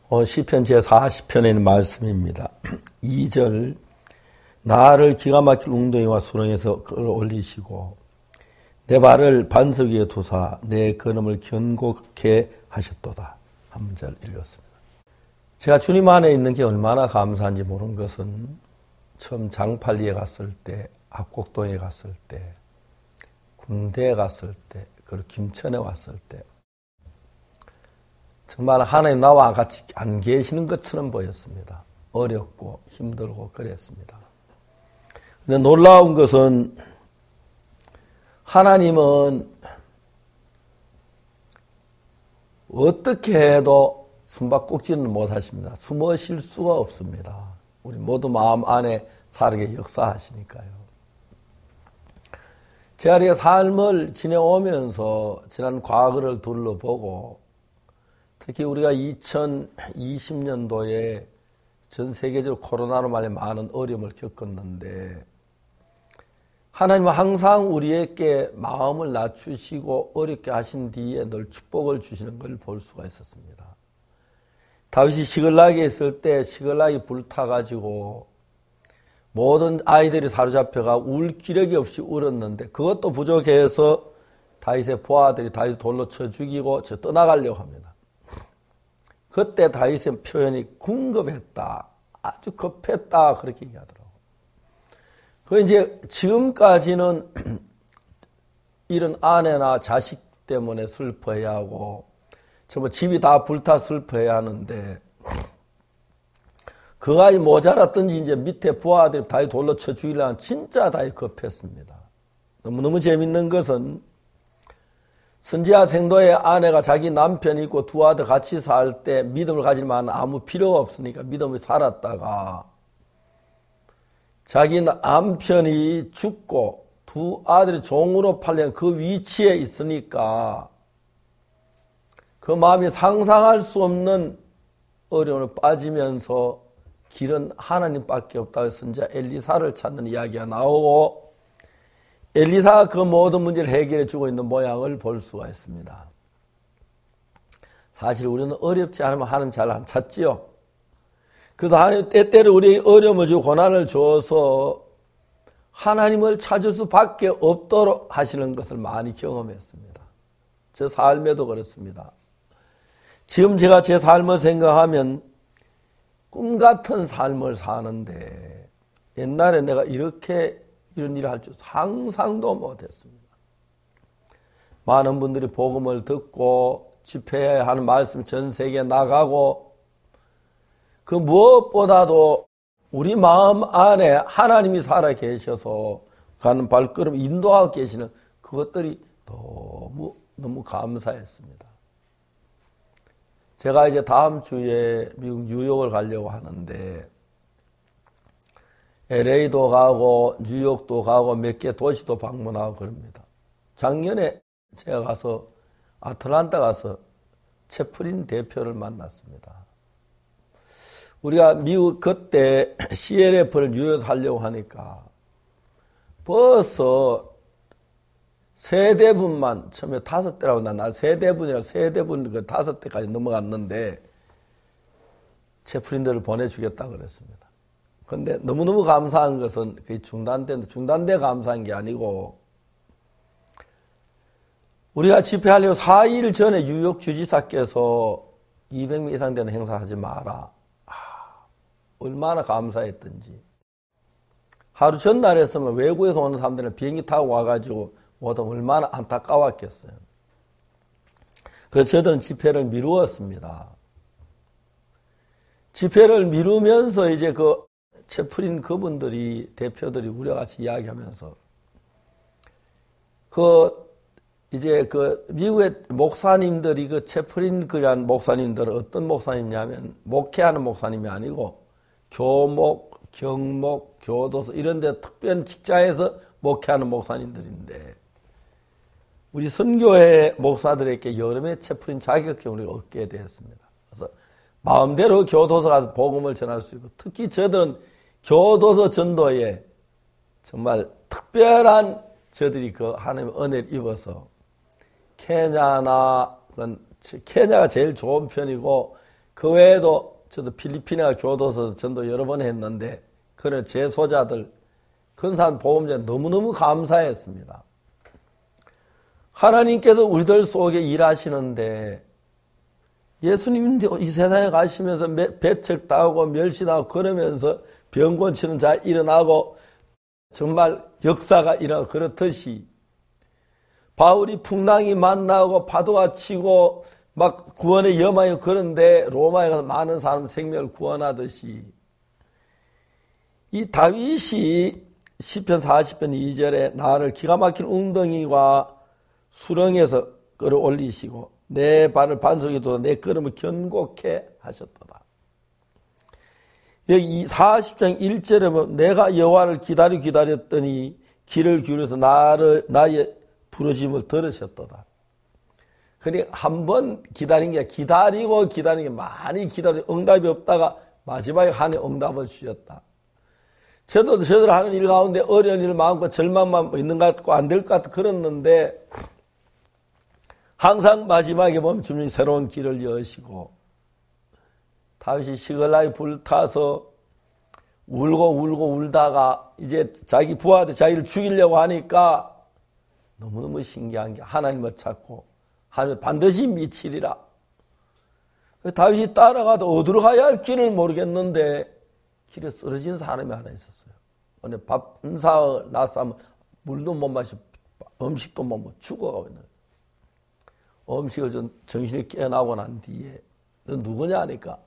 시편 제40편에 있는 말씀입니다. 2절 나를 기가 막힐 웅덩이와 수렁에서 끌어올리시고 내 발을 반석 위에 두사 내 걸음을 견고케 하셨도다. 한 절 읽었습니다. 제가 주님 안에 있는 게 얼마나 감사한지 모르는 것은 처음 장팔리에 갔을 때, 압곡동에 갔을 때, 군대에 갔을 때, 그리고 김천에 왔을 때 정말 하나님 나와 같이 안 계시는 것처럼 보였습니다. 어렵고 힘들고 그랬습니다. 근데 놀라운 것은 하나님은 어떻게 해도 숨바꼭질은 못하십니다. 숨으실 수가 없습니다. 우리 모두 마음 안에 살게 역사하시니까요. 제가 이렇게 삶을 지내오면서 지난 과거를 둘러보고 특히 우리가 2020년도에 전 세계적으로 코로나로 말해 많은 어려움을 겪었는데 하나님은 항상 우리에게 마음을 낮추시고 어렵게 하신 뒤에 늘 축복을 주시는 걸 볼 수가 있었습니다. 다윗이 시글락에 있을 때 시글락이 불타가지고 모든 아이들이 사로잡혀가 울 기력이 없이 울었는데 그것도 부족해서 다윗의 부하들이 다윗을 돌로 쳐 죽이고 떠나가려고 합니다. 그때 다윗의 표현이 궁급했다, 아주 급했다 그렇게 얘기하더라고요. 그 이제 지금까지는 이런 아내나 자식 때문에 슬퍼해야 하고 정말 집이 다 불타 슬퍼해야 하는데 그가 모자랐던지 이제 밑에 부하들이 다윗 돌로 쳐 죽이려면 진짜 다윗 급했습니다. 너무너무 재밌는 것은 선지자 생도의 아내가 자기 남편이 있고 두 아들 같이 살 때 믿음을 가질 만한 아무 필요가 없으니까 믿음을 살았다가 자기 남편이 죽고 두 아들이 종으로 팔린 그 위치에 있으니까 그 마음이 상상할 수 없는 어려움을 빠지면서 길은 하나님밖에 없다고 선지자 엘리사를 찾는 이야기가 나오고 엘리사가 그 모든 문제를 해결해 주고 있는 모양을 볼 수가 있습니다. 사실 우리는 어렵지 않으면 하나님 잘 안 찾지요. 그래서 하나님 때때로 우리에게 어려움을 주고 고난을 줘서 하나님을 찾을 수밖에 없도록 하시는 것을 많이 경험했습니다. 제 삶에도 그렇습니다. 지금 제가 제 삶을 생각하면 꿈 같은 삶을 사는데 옛날에 내가 이렇게 이런 일을 할 줄 상상도 못했습니다. 많은 분들이 복음을 듣고 집회하는 말씀 전 세계에 나가고 그 무엇보다도 우리 마음 안에 하나님이 살아 계셔서 가는 발걸음 인도하고 계시는 그것들이 너무 감사했습니다. 제가 이제 다음 주에 미국 뉴욕을 가려고 하는데 LA도 가고 뉴욕도 가고 몇 개 도시도 방문하고 그럽니다. 작년에 제가 가서 아틀란타 가서 채플린 대표를 만났습니다. 우리가 미국 그때 CLF를 뉴욕에 하려고 하니까 벌써 세대분만 처음에 5대라고 난 세대분이라 세대분 그 5대까지 넘어갔는데 채플린들을 보내주겠다고 그랬습니다. 그런데 너무너무 감사한 것은 그게 중단돼 감사한 게 아니고 우리가 집회하려고 4일 전에 뉴욕 주지사께서 200명 이상 되는 행사를 하지 마라. 얼마나 감사했던지. 하루 전날 했으면 외국에서 오는 사람들은 비행기 타고 와가지고 오면 얼마나 안타까웠겠어요. 그래서 저들은 집회를 미루었습니다. 집회를 미루면서 이제 그 채플린 그분들이 대표들이 우리와 같이 이야기하면서 이제 미국의 목사님들이 채플린 그란 목사님들은 어떤 목사님이냐면 목회하는 목사님이 아니고 교목, 경목, 교도소 이런 데 특별한 직장에서 목회하는 목사님들인데 우리 선교회 목사들에게 여름에 채플린 자격증을 얻게 되었습니다. 그래서 마음대로 교도소 가서 복음을 전할 수 있고 특히 저들은 교도소 전도에 정말 특별한 저들이 그 하나님의 은혜를 입어서 케냐가 제일 좋은 편이고 그 외에도 저도 필리핀에 교도소 전도 여러 번 했는데 그런 재소자들 근산 보험제 너무너무 감사했습니다. 하나님께서 우리들 속에 일하시는데 예수님도 이 세상에 가시면서 배척당하고 멸시당하고 그러면서 병 고치는 자 일어나고 정말 역사가 일어나고 그렇듯이 바울이 풍랑이 만나고 파도가 치고 막 구원의 여망이 그런데 로마에 가서 많은 사람 생명을 구원하듯이 이 다윗이 시편 40편 2절에 나를 기가 막힌 웅덩이와 수렁에서 끌어올리시고 내 발을 반석에 둬서 내 걸음을 견고케 하셨도다. 여기 40장 1절에 보면 내가 여호와를 기다렸더니 귀를 기울여서 나의 부르심을 들으셨도다. 그러니까 한 번 기다린 게 기다리고 기다린 게 많이 기다리고 응답이 없다가 마지막에 하나님 응답을 주셨다. 저들 하는 일 가운데 어려운 일 많고 절망만 있는 것 같고 안 될 것 같고 그랬는데 항상 마지막에 보면 주님이 새로운 길을 여시고 다윗이 시글락에 불타서 울고 울다가 이제 자기 부하들 자기를 죽이려고 하니까 너무너무 신기한 게 하나님을 찾고 하나님 반드시 미치리라. 다윗이 따라가도 어디로 가야 할 길을 모르겠는데 길에 쓰러진 사람이 하나 있었어요. 근데 밥 사흘 낮잠 물도 못 마시고 음식도 못 먹고 죽어가고 있는 거예요. 음식을 정신이 깨어나고 난 뒤에 너 누구냐 하니까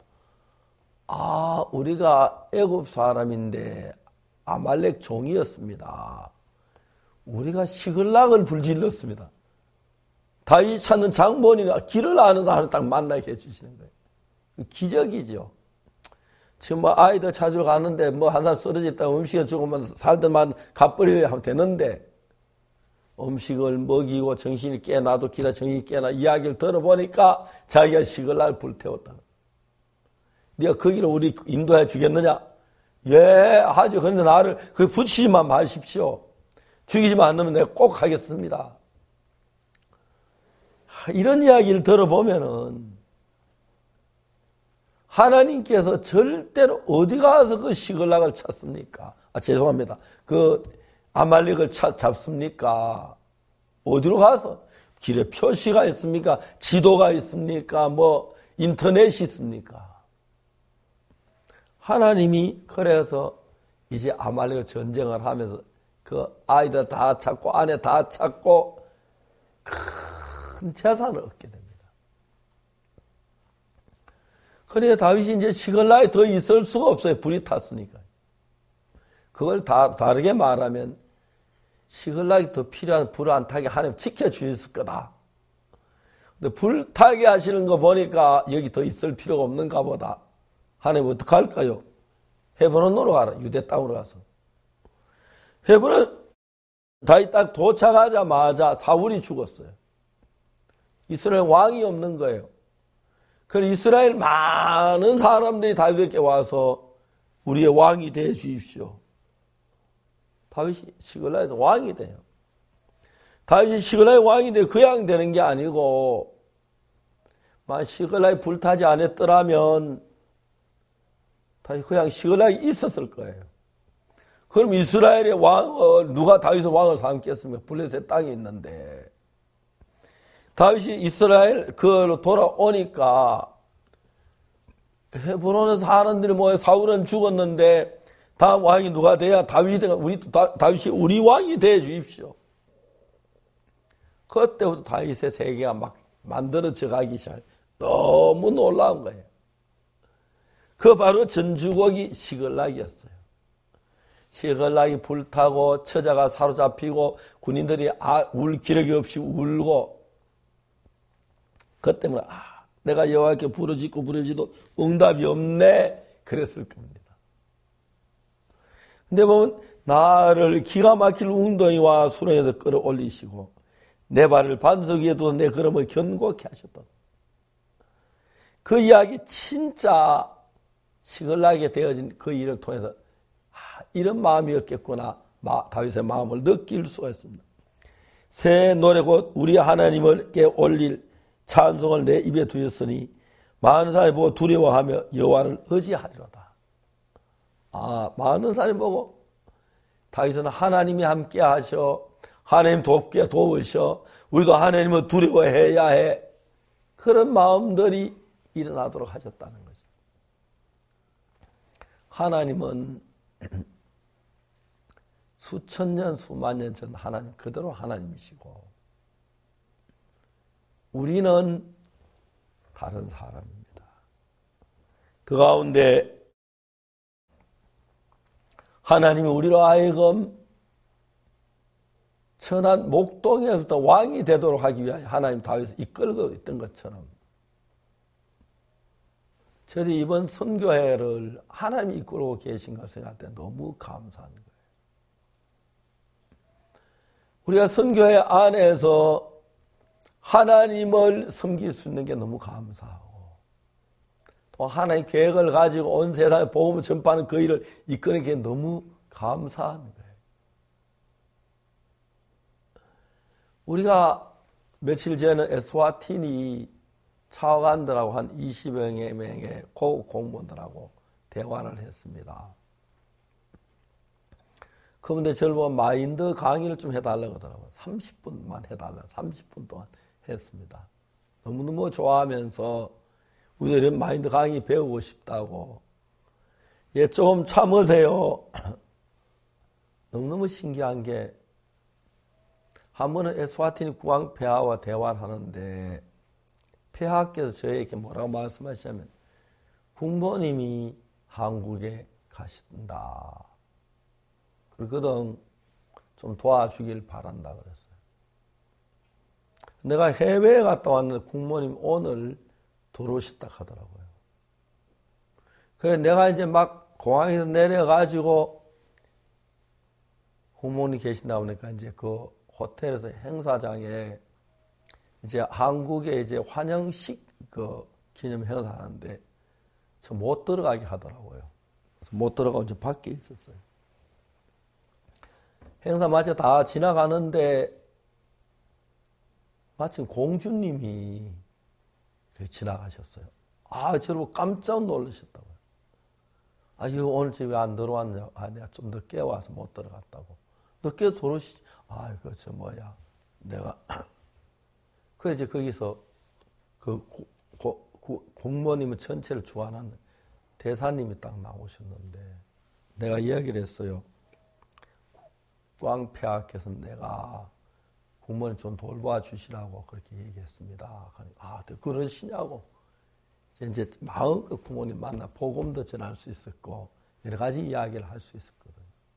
우리가 애굽 사람인데 아말렉 종이었습니다. 우리가 시글락을 불질렀습니다. 다윗이 찾는 장본인이 길을 아는 사람을 딱 만나게 해주시는 거예요. 기적이죠. 지금 뭐 아이들 찾으러 가는데 뭐 한 사람 쓰러졌다 음식을 주고만 살들만 갚으려 하면 되는데 음식을 먹이고 정신이 깨나도 기라 정신이 깨나 이야기를 들어보니까 자기가 시글락을 불태웠다. 네가 거기를 우리 인도해 주겠느냐? 예, 하죠. 그런데 나를 붙이지만 마십시오. 죽이지만 않으면 내가 꼭 하겠습니다. 이런 이야기를 들어보면은 하나님께서 절대로 어디 가서 그 시글락을 찾습니까? 죄송합니다. 그 아말렉을 잡습니까? 어디로 가서? 길에 표시가 있습니까? 지도가 있습니까? 뭐 인터넷이 있습니까? 하나님이 그래서 이제 아말렉 전쟁을 하면서 그 아이들 다 찾고 아내 다 찾고 큰 재산을 얻게 됩니다. 그래야 다윗이 이제 시글락에 더 있을 수가 없어요. 불이 탔으니까. 그걸 다르게 말하면 시글락이 더 필요한 불 안 타게 하나님 지켜주셨을 거다. 근데 불 타게 하시는 거 보니까 여기 더 있을 필요가 없는가 보다. 하나님 어떻게 할까요? 헤브론으로 가라. 유대 땅으로 가서. 헤브론 다윗 딱 도착하자마자 사울이 죽었어요. 이스라엘 왕이 없는 거예요. 그래서 이스라엘 많은 사람들이 다윗에게 와서 우리의 왕이 되어 주십시오. 다윗이 시글락에서 왕이 돼요. 다윗이 시글락의 왕이 되어 그냥 되는 게 아니고 만약 시글락이 불타지 않았더라면 다윗이 그냥 시글락에 있었을 거예요. 그럼 이스라엘의 왕을 누가 다윗의 왕을 삼겠습니까? 블레셋 땅에 있는데 다윗이 이스라엘 그로 돌아오니까 헤브론에서 사람들이 뭐해 사울은 죽었는데 다음 왕이 누가 돼야 다윗이 다윗이 우리 왕이 돼 주십시오. 그때부터 다윗의 세계가 막 만들어져 가기 시작. 너무 놀라운 거예요. 그 바로 전주곡이 시글락이었어요. 시글락이 불타고 처자가 사로잡히고 군인들이 울 기력이 없이 울고 그것 때문에 내가 여호와께 부르짖고 부르짖어도 응답이 없네 그랬을 겁니다. 근데 보면 나를 기가 막힐 웅덩이와 수렁에서 끌어올리시고 내 발을 반석 위에 두어 내 걸음을 견고케 하셨다. 그 이야기 진짜 시글락에 되어진 그 일을 통해서 이런 마음이었겠구나 다윗의 마음을 느낄 수가 있습니다. 새 노래 곧 우리 하나님께 올릴 찬송을 내 입에 두었으니 많은 사람이 보고 두려워하며 여호와를 의지하리로다. 많은 사람이 보고 다윗은 하나님이 함께 하셔, 하나님 돕게 도우셔, 우리도 하나님을 두려워해야 해. 그런 마음들이 일어나도록 하셨다는 거죠. 하나님은 수천 년, 수만 년 전 하나님 그대로 하나님이시고 우리는 다른 사람입니다. 그 가운데 하나님이 우리로 하여금 천한 목동에서부터 왕이 되도록 하기 위하여 하나님 다윗을 이끌고 있던 것처럼 저도 이번 선교회를 하나님이 이끌고 계신 것을 생각할 때 너무 감사한 거예요. 우리가 선교회 안에서 하나님을 섬길 수 있는 게 너무 감사하고 또 하나님의 계획을 가지고 온 세상에 복음을 전파하는 그 일을 이끄는 게 너무 감사한 거예요. 우리가 며칠 전에 에스와티니 차관들하고 한 20여 명의 고급 공무원들하고 대화를 했습니다. 그런데 저를 보고 마인드 강의를 좀 해달라고 하더라고요. 30분만 해달라고 30분 동안 했습니다. 너무너무 좋아하면서 우리들은 마인드 강의 배우고 싶다고. 예, 좀 참으세요. 너무너무 신기한 게 한 번은 에스와티니 국왕 폐하와 대화를 하는데 폐하께서 저에게 뭐라고 말씀하시냐면 국모님이 한국에 가신다. 그러거든 좀 도와주길 바란다 그랬어요. 내가 해외에 갔다 왔는데 국모님 오늘 들어오셨다 하더라고요. 그래 내가 이제 막 공항에서 내려가지고 국모님 계신다 보니까 이제 그 호텔에서 행사장에 이제 한국에 이제 환영식 그 기념 행사하는데 저 못 들어가게 하더라고요. 그래서 못 들어가고 이제 밖에 있었어요. 행사 마치 다 지나가는데 마침 공주님이 지나가셨어요. 저를 깜짝 놀라셨다고요. 이거 오늘 집에 안 들어왔냐? 내가 좀 늦게 와서 못 들어갔다고. 늦게 들어오시지. 이거 저 뭐야. 내가. 그래, 이제 거기서 그 공무원님은 전체를 주관하는 대사님이 딱 나오셨는데 내가 이야기를 했어요. 국왕폐하께서 내가 국모님 좀 돌봐 주시라고 그렇게 얘기했습니다. 그러시냐고. 이제 마음껏 부모님 만나 복음도 전할 수 있었고 여러 가지 이야기를 할 수 있었거든요.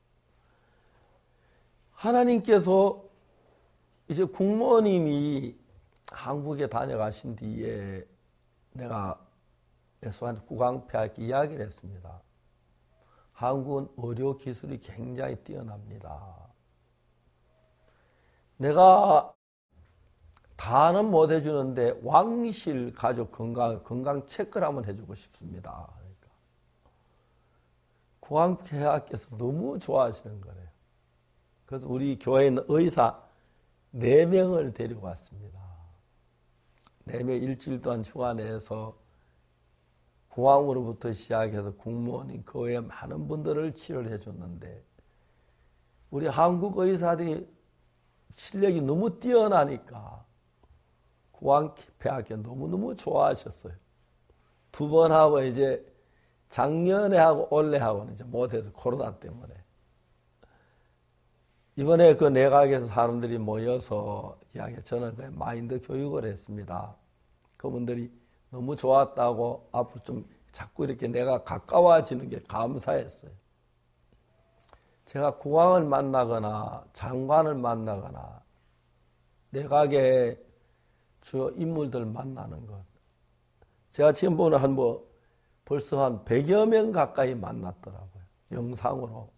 하나님께서 이제 국모님이 한국에 다녀가신 뒤에 내가 에스와티니 국왕폐하께 이야기를 했습니다. 한국은 의료 기술이 굉장히 뛰어납니다. 내가 다는 못 해주는데 왕실 가족 건강 체크를 한번 해주고 싶습니다. 그러니까 국왕폐하께서 너무 좋아하시는 거래요. 그래서 우리 교회에 있는 의사 4명을 데리고 왔습니다. 4명 일주일 동안 휴가 내서 국왕으로부터 시작해서 국무원인 그 외에 많은 분들을 치료를 해줬는데 우리 한국 의사들이 실력이 너무 뛰어나니까 국왕폐하께 너무너무 좋아하셨어요. 2번 하고 이제 작년에 하고 올해 하고는 이제 못해서 코로나 때문에. 이번에 그 내각에서 사람들이 모여서 저는 그 마인드 교육을 했습니다. 그분들이 너무 좋았다고 앞으로 좀 자꾸 이렇게 내가 가까워지는 게 감사했어요. 제가 국왕을 만나거나 장관을 만나거나 내각의 주요 인물들 만나는 것. 제가 지금 보는 벌써 한 100여 명 가까이 만났더라고요. 영상으로.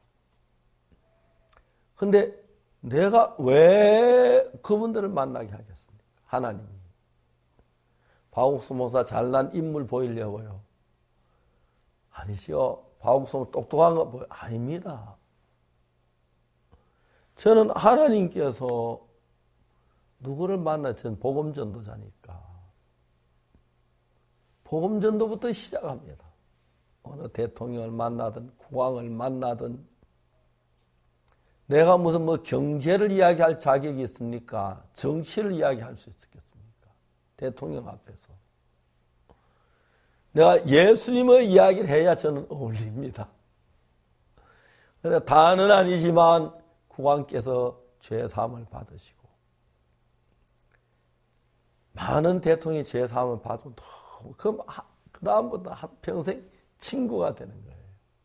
근데 내가 왜 그분들을 만나게 하겠습니까? 하나님이. 박옥수 목사 잘난 인물 보이려고요. 아니시요. 박옥수 목사 똑똑한 거 보여. 아닙니다. 저는 하나님께서 누구를 만나 전 복음 전도자니까. 복음전도부터 시작합니다. 어느 대통령을 만나든 국왕을 만나든 내가 무슨 경제를 이야기할 자격이 있습니까? 정치를 이야기할 수 있겠습니까? 대통령 앞에서. 내가 예수님의 이야기를 해야 저는 어울립니다. 그런데 다는 아니지만 국왕께서 죄사함을 받으시고 많은 대통령이 죄사함을 받으면 그 다음부터 한평생 친구가 되는 거예요.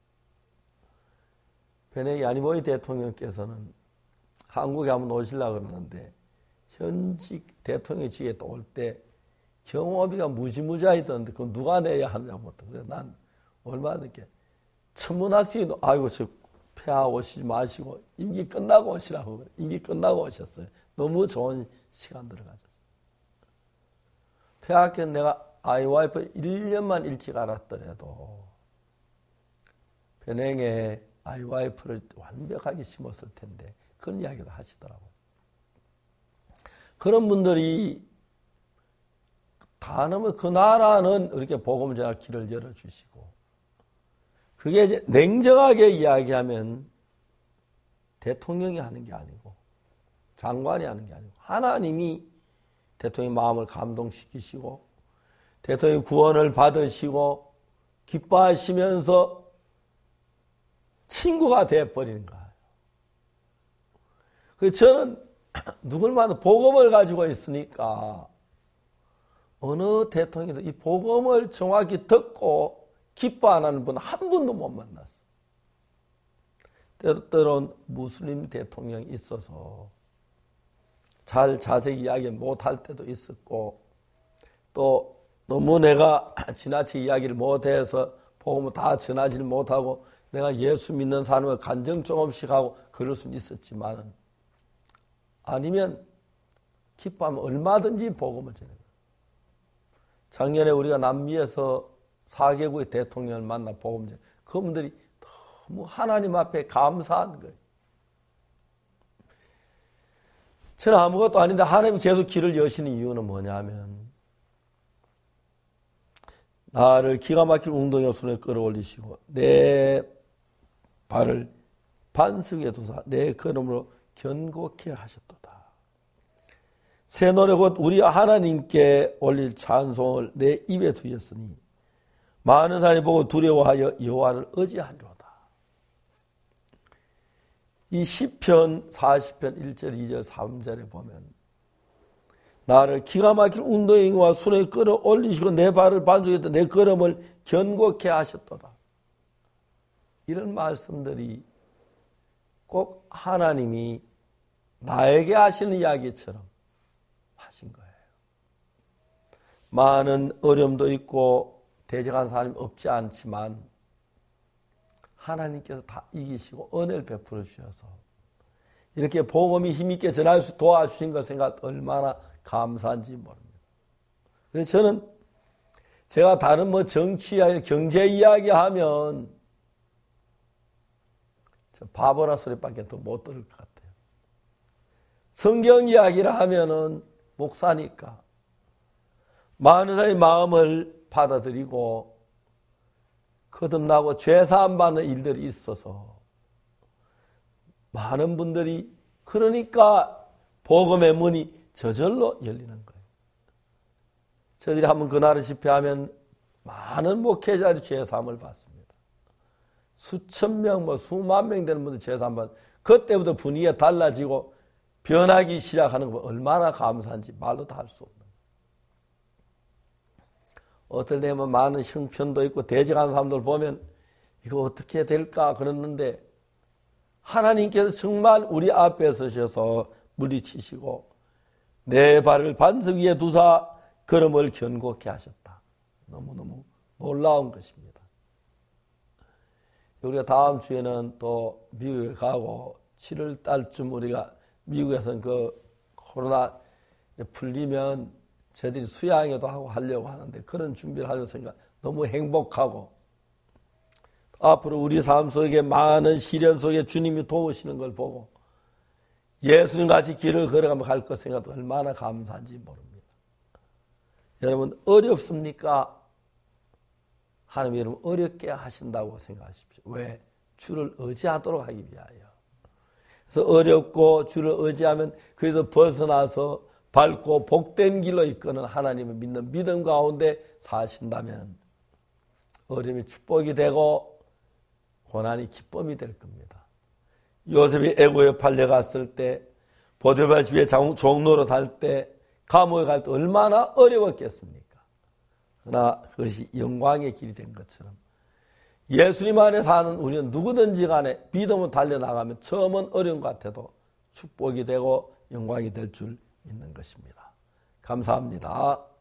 베네기 아니모이 대통령께서는 한국에 한번 오시려고 그러는데 현직 대통령직에 또 올 때 경호비가 무지무지하게 드는데 그건 누가 내야 하냐고. 그래서 난 얼마 늦게 천문학적인 아이고 저 폐하 오시지 마시고 임기 끝나고 오시라고 그래. 임기 끝나고 오셨어요. 너무 좋은 시간들을 가졌어요. 폐하께는 내가 아이와이프를 1년만 일찍 알았더라도 변행에 아이와이프를 완벽하게 심었을 텐데 그런 이야기도 하시더라고요. 그런 분들이 다 넘어 그 나라는 이렇게 복음을 전할 길을 열어주시고 그게 이제 냉정하게 이야기하면 대통령이 하는 게 아니고 장관이 하는 게 아니고 하나님이 대통령의 마음을 감동시키시고 대통령의 구원을 받으시고 기뻐하시면서 친구가 되어버리는 거예요. 그래서 저는 누굴 만나 복음을 가지고 있으니까 어느 대통령도 이 복음을 정확히 듣고 기뻐 안 하는 분 한 분도 못 만났어요. 때로는 무슬림 대통령이 있어서 잘 자세히 이야기 못할 때도 있었고 또 너무 내가 지나치게 이야기를 못해서 복음을 다 전하지를 못하고 내가 예수 믿는 사람을 간증 조금씩 하고 그럴 수는 있었지만 아니면 기뻐하면 얼마든지 복음을 전해요. 작년에 우리가 남미에서 4개국의 대통령을 만나 복음 전해 그분들이 너무 하나님 앞에 감사한 거예요. 저는 아무것도 아닌데 하나님이 계속 길을 여시는 이유는 뭐냐면 나를 기가 막힐 웅덩이와 손에 끌어올리시고 내 발을 반석 위에 두사 내 걸음으로 견고케 하셨도다. 새 노래 곧 우리 하나님께 올릴 찬송을 내 입에 두었으니 많은 사람이 보고 두려워하여 여호와를 의지하리로다. 이 시편 40편 1절 2절 3절에 보면 나를 기가 막힐 웅덩이와 손에 끌어올리시고 내 발을 반석에 내 걸음을 견고케 하셨도다. 이런 말씀들이 꼭 하나님이 나에게 하시는 이야기처럼 하신 거예요. 많은 어려움도 있고 대적한 사람이 없지 않지만 하나님께서 다 이기시고 은혜를 베풀어 주셔서 이렇게 복음이 힘있게 전할 수 도와주신 것 생각 얼마나 감사한지 모릅니다. 그래서 저는 제가 다른 정치 아니라 경제 이야기 하면 바보라 소리밖에 더 못 들을 것 같아요. 성경 이야기를 하면은 목사니까 많은 사람의 마음을 받아들이고 거듭나고 죄사함 받는 일들이 있어서 많은 분들이 그러니까 복음의 문이 저절로 열리는 거예요. 저희들이 한번 그날을 집회하면 많은 목회자들이 죄사함을 받습니다. 수천 명, 수만 명 되는 분들 죄사함 받 그때부터 분위기가 달라지고 변하기 시작하는 거 얼마나 감사한지 말로 다 할 수 없는 거예요. 어떨 때면 많은 형편도 있고 대적하는 사람들 보면 이거 어떻게 될까 그랬는데 하나님께서 정말 우리 앞에 서셔서 물리치시고 내 발을 반석 위에 두사 걸음을 견고케 하셨다. 너무너무 놀라운 것입니다. 우리가 다음 주에는 또 미국에 가고 7월 달쯤 우리가 미국에서는 그 코로나 풀리면 저희들이 수양회도 하고 하려고 하는데 그런 준비를 하려고 생각 너무 행복하고 앞으로 우리 삶 속에 많은 시련 속에 주님이 도우시는 걸 보고 예수님같이 길을 걸어가며 갈 것 생각도 얼마나 감사한지 모릅니다. 여러분 어렵습니까? 하나님 여러분 어렵게 하신다고 생각하십시오. 왜? 주를 의지하도록 하기 위하여. 그래서 어렵고 주를 의지하면 그래서 벗어나서 밝고 복된 길로 이끄는 하나님을 믿는 믿음 가운데 사신다면 어려움이 축복이 되고 고난이 기쁨이 될 겁니다. 요셉이 애고에 팔려갔을 때 보디발 집에 종로로 갈 때 감옥에 갈 때 얼마나 어려웠겠습니까? 그러나 그것이 영광의 길이 된 것처럼 예수님 안에 사는 우리는 누구든지 간에 믿음으로 달려나가면 처음은 어려운 것 같아도 축복이 되고 영광이 될 줄 믿는 것입니다. 감사합니다.